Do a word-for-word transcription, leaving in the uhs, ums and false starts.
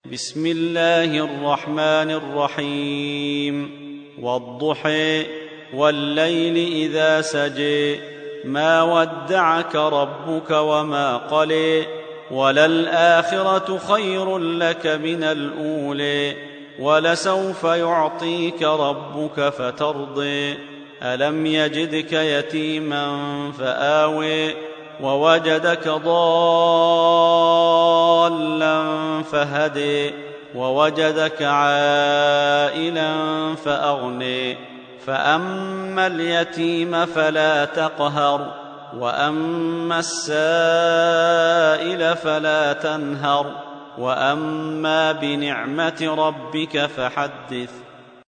بسم الله الرحمن الرحيم والضحى والليل إذا سجى ما ودعك ربك وما قلى وللآخرة خير لك من الأولى ولسوف يعطيك ربك فترضى ألم يجدك يتيما فآوى ووجدك ضالا فهدي ووجدك عائلا فأغني فأما اليتيم فلا تقهر وأما السائل فلا تنهر وأما بنعمة ربك فحدث